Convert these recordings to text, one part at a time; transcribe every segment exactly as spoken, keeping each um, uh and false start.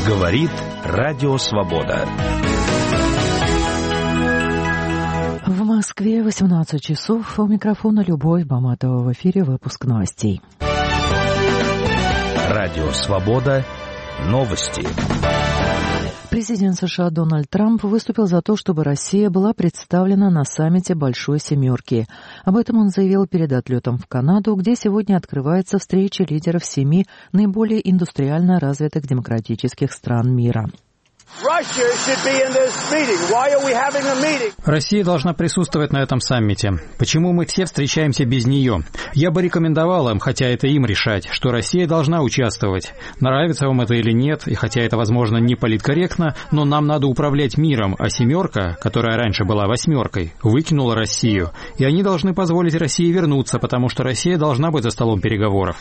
Говорит Радио Свобода. В Москве восемнадцать часов. У микрофона Любовь Баматова. В эфире выпуск новостей. Радио Свобода. Новости. Президент США Дональд Трамп выступил за то, чтобы Россия была представлена на саммите Большой Семерки. Об этом он заявил перед отлетом в Канаду, где сегодня открывается встреча лидеров семи наиболее индустриально развитых демократических стран мира. Россия должна присутствовать на этом саммите. Почему мы все встречаемся без нее? Я бы рекомендовал им, хотя это им решать, что Россия должна участвовать. Нравится вам это или нет, и хотя это, возможно, не политкорректно, но нам надо управлять миром, а семерка, которая раньше была восьмеркой, выкинула Россию. И они должны позволить России вернуться, потому что Россия должна быть за столом переговоров.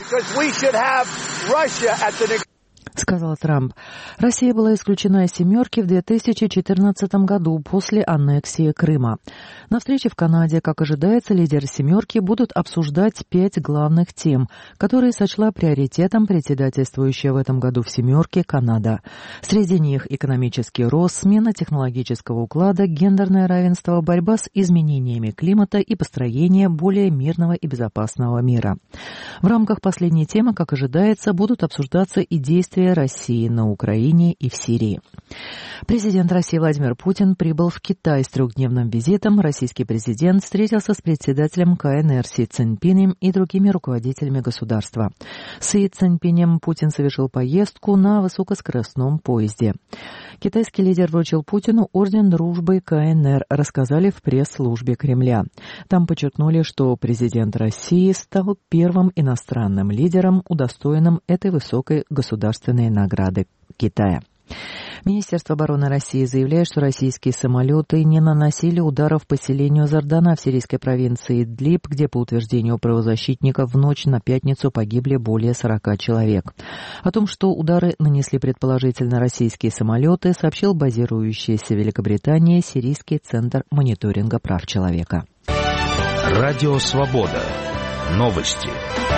Сказал Трамп. Россия была исключена из «семерки» в две тысячи четырнадцатом году после аннексии Крыма. На встрече в Канаде, как ожидается, лидеры «семерки» будут обсуждать пять главных тем, которые сочла приоритетом председательствующая в этом году в «семерке» Канада. Среди них экономический рост, смена технологического уклада, гендерное равенство, борьба с изменениями климата и построение более мирного и безопасного мира. В рамках последней темы, как ожидается, будут обсуждаться и действия России на Украине и в Сирии. Президент России Владимир Путин прибыл в Китай с трехдневным визитом. Российский президент встретился с председателем ка эн эр Си Цзиньпинем и другими руководителями государства. С Си Цзиньпинем Путин совершил поездку на высокоскоростном поезде. Китайский лидер вручил Путину орден дружбы ка эн эр, рассказали в пресс-службе Кремля. Там подчеркнули, что президент России стал первым иностранным лидером, удостоенным этой высокой государственной награды Китая. Министерство обороны России заявляет, что российские самолеты не наносили ударов по селению Зардана в сирийской провинции Идлиб, где, по утверждению правозащитников, в ночь на пятницу погибли более сорока человек. О том, что удары нанесли предположительно российские самолеты, сообщил базирующийся в Великобритании Сирийский центр мониторинга прав человека. Радио Свобода. Новости.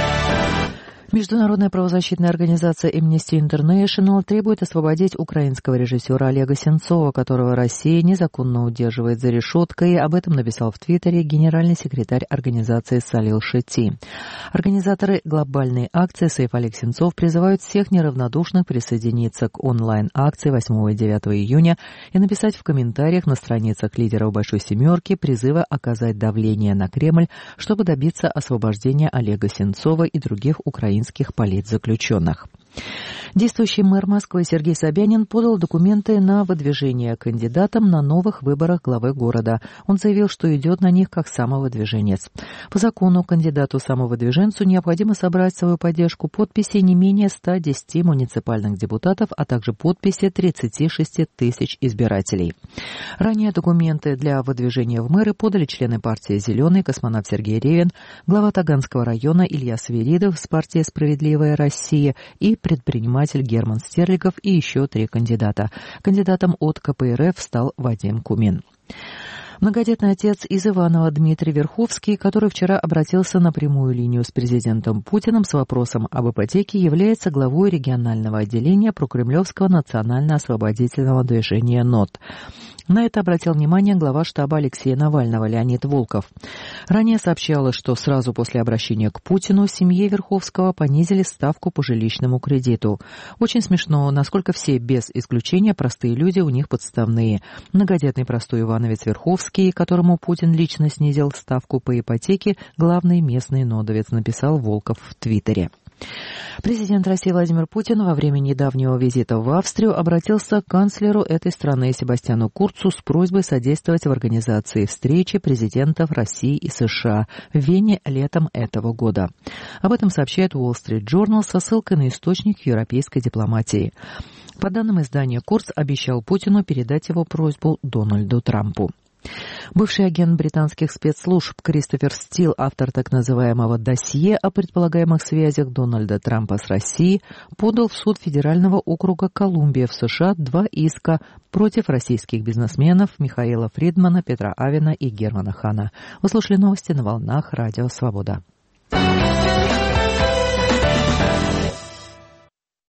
Международная правозащитная организация Amnesty International требует освободить украинского режиссера Олега Сенцова, которого Россия незаконно удерживает за решеткой. Об этом написал в Твиттере генеральный секретарь организации Салил Шетти. Организаторы глобальной акции «Сейв Олег Сенцов» призывают всех неравнодушных присоединиться к онлайн-акции восьмого и девятого июня и написать в комментариях на страницах лидеров Большой Семерки призывы оказать давление на Кремль, чтобы добиться освобождения Олега Сенцова и других украинцев. политзаключенных. Действующий мэр Москвы Сергей Собянин подал документы на выдвижение кандидатом на новых выборах главы города. Он заявил, что идет на них как самовыдвиженец. По закону кандидату-самовыдвиженцу необходимо собрать свою поддержку подписей не менее ста десяти муниципальных депутатов, а также подписи тридцати шести тысяч избирателей. Ранее документы для выдвижения в мэры подали члены партии «Зеленый», космонавт Сергей Ревин, глава Таганского района Илья Свиридов с партии «Справедливая Россия» и предприниматель Герман Стерлигов и еще три кандидата. Кандидатом от ка пэ эр эф стал Вадим Кумин. Многодетный отец из Иваново Дмитрий Верховский, который вчера обратился на прямую линию с президентом Путиным с вопросом об ипотеке, является главой регионального отделения прокремлевского национально-освободительного движения НОТ. На это обратил внимание глава штаба Алексея Навального Леонид Волков. Ранее сообщалось, что сразу после обращения к Путину семье Верховского понизили ставку по жилищному кредиту. Очень смешно, насколько все без исключения простые люди у них подставные. Многодетный простой ивановец Верховский, которому Путин лично снизил ставку по ипотеке, главный местный нодовец, написал Волков в Твиттере. Президент России Владимир Путин во время недавнего визита в Австрию обратился к канцлеру этой страны Себастьяну Курцу с просьбой содействовать в организации встречи президентов России и США в Вене летом этого года. Об этом сообщает Wall Street Journal со ссылкой на источник европейской дипломатии. По данным издания, Курц обещал Путину передать его просьбу Дональду Трампу. Бывший агент британских спецслужб Кристофер Стил, автор так называемого досье о предполагаемых связях Дональда Трампа с Россией, подал в суд Федерального округа Колумбия в США два иска против российских бизнесменов Михаила Фридмана, Петра Авена и Германа Хана. Вы слушали новости на волнах Радио Свобода.